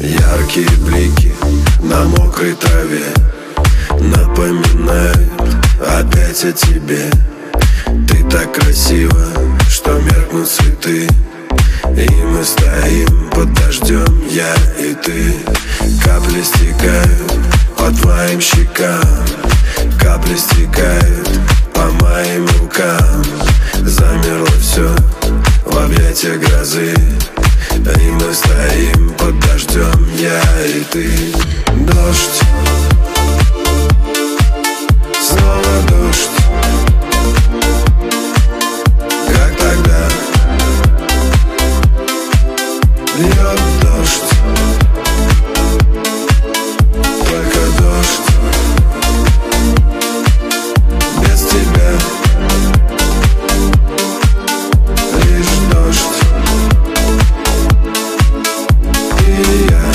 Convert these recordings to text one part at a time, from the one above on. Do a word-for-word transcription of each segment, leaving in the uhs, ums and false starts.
Яркие блики на мокрой траве напоминают опять о тебе. Ты так красива, что меркнут цветы, и мы стоим под дождем, я и ты. Капли стекают по твоим щекам, капли стекают по моим рукам. Замерло все в объятиях грозы, и мы стоим под дождем, я и ты. Дождь, снова дождь, как тогда. Льет дождь, только дождь, без тебя. Лишь дождь и я.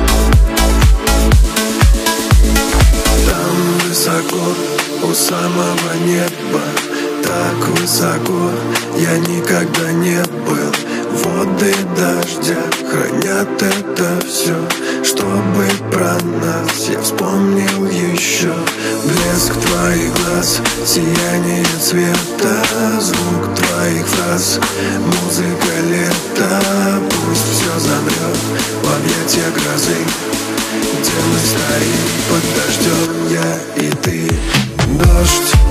Там высоко, у самого неба, так высоко я никогда не был. Воды дождя хранят это все, чтобы про нас я вспомнил еще. Блеск твоих глаз, сияние цвета, звук твоих фраз, музыка лета. Пусть все замрет в объятиях грозы, где мы стоим под дождем, я и ты. Дождь,